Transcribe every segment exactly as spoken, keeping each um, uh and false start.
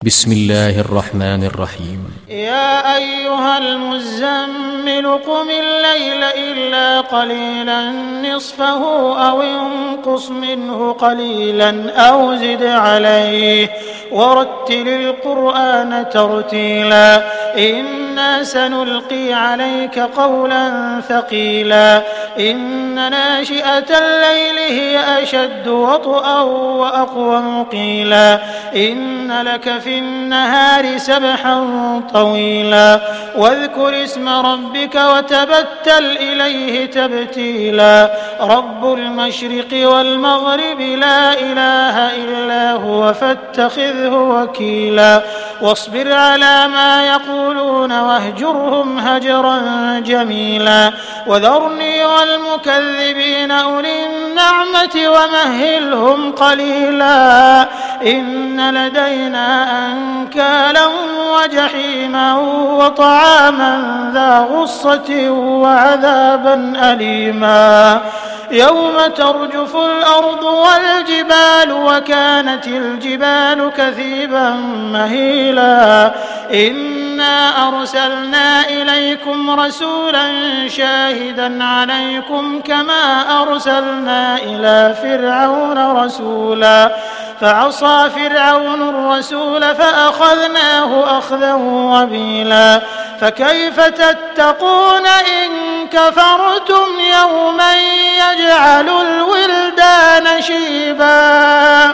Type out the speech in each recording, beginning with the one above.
بسم الله الرحمن الرحيم. يا أيها المزمل قم الليل إلا قليلا نصفه أو انقص منه قليلا أو زد عليه ورتل القرآن ترتيلا إنا سنلقي عليك قولا ثقيلا إن ناشئة الليل هي أشد وطئا وأقوم قيلا إن لك في النهار سبحا طويلا واذكر اسم ربك وتبتل إليه تبتيلا رب المشرق والمغرب لا إله إلا هو فاتخذه وكيلا واصبر على ما يقولون واهجرهم هجرا جميلا وذرني والمكذبين أولي النعمة ومهلهم قليلا إن لدينا أنكالا وجحيما وطعاما ذا غصة وعذابا أليما يوم ترجف الأرض والجبال وكانت الجبال كثيبا مهيلا إنا أرسلنا إليكم رسولا شاهدا عليكم كما أرسلنا إلى فرعون رسولا فعصى فرعون الرسول فأخذناه أخذا وبيلا فكيف تتقون إن كفرتم يوما يجعل الولدان شيبا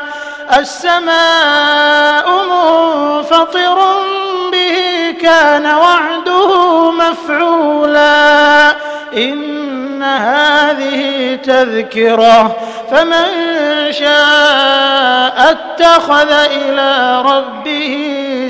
السماء منفطر به كان وعده مفعولا إن هذه تذكرة فمن شاء اتخذ إلى ربه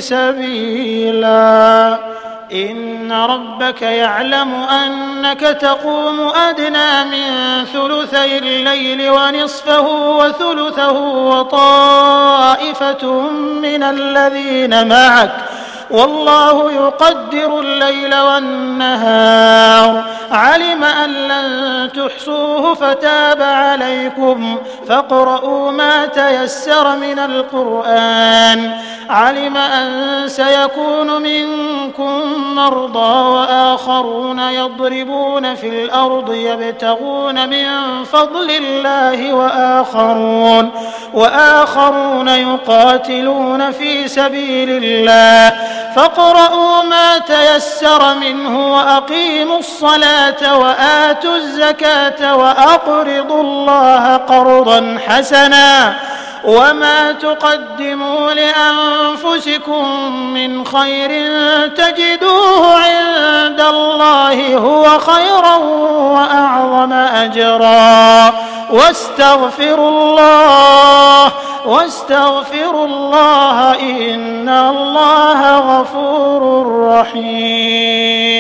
سبيلا إن ربك يعلم أنك تقوم أدنى من ثلثي الليل ونصفه وثلثه وطائفة من الذين معك والله يقدر الليل والنهار علم أن لن تحصوه فتاب عليكم فاقرؤوا ما تيسر من القرآن علم أن سيكون منكم مرضى وآخرون يضربون في الأرض يبتغون من فضل الله وآخرون وآخرون يقاتلون في سبيل الله فاقرؤوا ما تيسر منه وأقيموا الصلاة وآتوا الزكاة وأقرضوا الله قرضا حسنا وما تقدموا لأنفسكم من خير تجدوه عند الله هو خيرا وأعظم أجرا واستغفروا الله واستغفروا الله إن الله غفور رحيم.